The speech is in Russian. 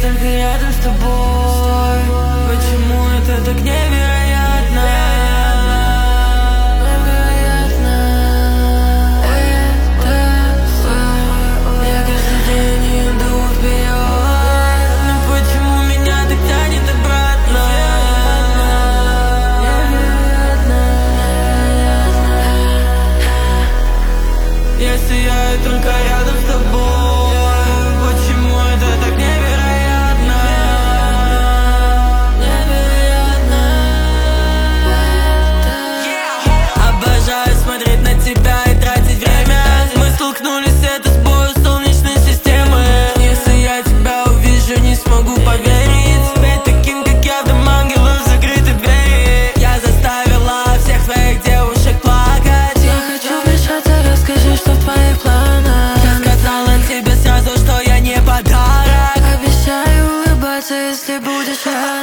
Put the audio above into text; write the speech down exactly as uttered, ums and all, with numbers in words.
только рядом с тобой. Почему это так невероятно? Невероятно. Это все. Я каждый день иду вперед. Но почему меня так тянет обратно? Невероятно. Я сияю только рядом с тобой. Почему это так невероятно? Невероятно. Обожаю смотреть на тебя и тратить время. Мы столкнулись, это с бою солнечной системы. Если я тебя увижу, не смогу поверить. Быть таким, как я, в дом ангелов закрыты двери. Я заставила всех своих девушек плакать. Я хочу вмешаться, расскажи, что в твоих планах. Я сказала тебе сразу, что я не подарок. Обещаю улыбаться, если будешь рядом.